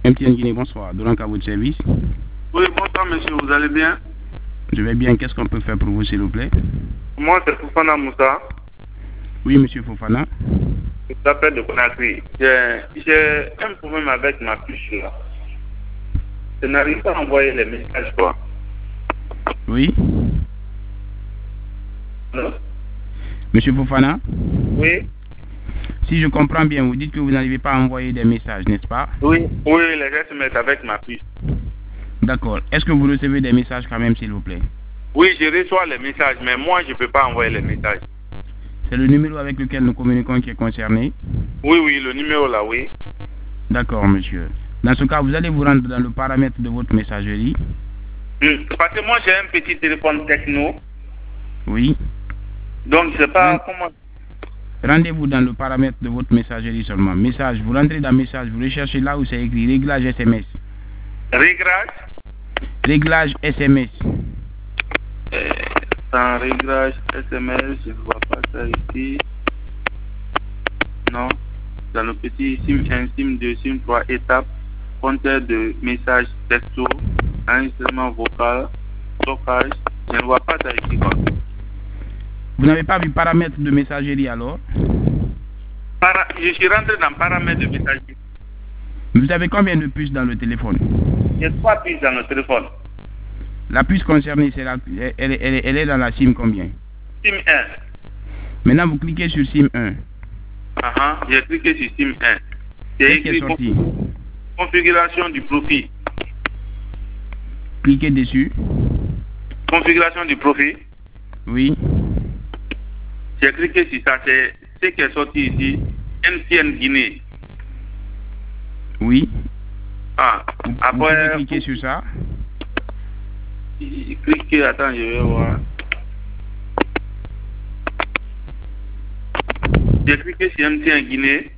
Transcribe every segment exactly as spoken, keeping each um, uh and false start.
M T N Guinée, bonsoir. Dolank à votre service. Oui, bonsoir monsieur, vous allez bien? Je vais bien. Qu'est-ce qu'on peut faire pour vous, s'il vous plaît? Moi, c'est Fofana Moussa. Oui, monsieur Fofana. Je t'appelle de Conakry. J'ai un problème avec ma puce là. Je n'arrive pas à envoyer les messages, quoi. Oui. Non? Monsieur Fofana? Oui. Si je comprends bien, vous dites que vous n'arrivez pas à envoyer des messages, n'est-ce pas? Oui. Oui, les gens se mettent avec ma puce. D'accord. Est-ce que vous recevez des messages quand même, s'il vous plaît? Oui, je reçois les messages, mais moi, je ne peux pas envoyer les messages. C'est le numéro avec lequel nous communiquons qui est concerné? Oui, oui, le numéro là, oui. D'accord, monsieur. Dans ce cas, vous allez vous rendre dans le paramètre de votre messagerie. Hum, Parce que moi, j'ai un petit téléphone techno. Oui. Donc, je ne sais pas Rend- comment... Rendez-vous dans le paramètre de votre messagerie seulement. Message, vous rentrez dans message, vous recherchez là où c'est écrit réglage S M S. Réglage. Réglage S M S. Euh, sans réglage S M S, je ne vois pas ça ici. Non. Dans le petit SIM un, SIM deux, SIM trois étapes, compteur de messages texto, enregistrement vocal, stockage. Je ne vois pas ça ici, quoi. Vous n'avez pas vu paramètre de messagerie alors? Para- je suis rentré dans paramètres de messagerie. Vous avez combien de puces dans le téléphone? J'ai trois puces dans le téléphone. La puce concernée, c'est la, elle, elle- elle- elle est dans la SIM combien? SIM un. Maintenant, vous cliquez sur SIM un. Ah ah, j'ai cliqué sur SIM un. J'ai Qu'est-ce qui est écrit sorti? configuration du profil. Cliquez dessus. Configuration du profil. Oui. J'ai cliqué sur ça. C'est ce qui est sorti ici. M T N Guinée. Oui. Ah, Vous, vous après, pouvez cliquer sur ça. cliquez, attends, je vais voir. J'ai cliqué sur M T N Guinée.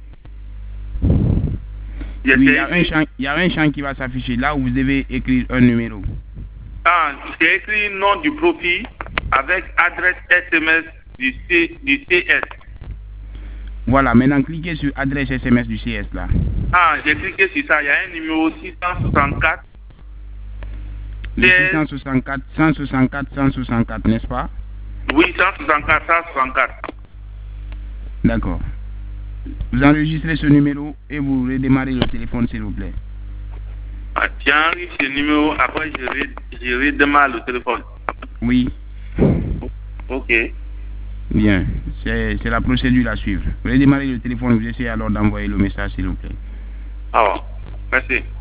J'ai Oui, il y, fait- a un champ, il y a un champ qui va s'afficher là où vous devez écrire un numéro. Ah, j'ai écrit nom du profil avec adresse S M S du, C, du C S. Voilà, maintenant cliquez sur adresse S M S du C S là. Ah, j'ai cliqué sur ça. Il y a un numéro six cent soixante-quatre. Le six cent soixante-quatre, cent soixante-quatre, cent soixante-quatre, n'est-ce pas? Oui, cent soixante-quatre, cent soixante-quatre. D'accord. Vous enregistrez ce numéro et vous redémarrez le téléphone, s'il vous plaît. Ah, j'enregistre ce numéro, après je, ré, je redémarre le téléphone. Oui. Ok. Bien. C'est c'est la procédure à suivre. Vous redémarrez le téléphone, vous essayez alors d'envoyer le message, s'il vous plaît. Ah, merci.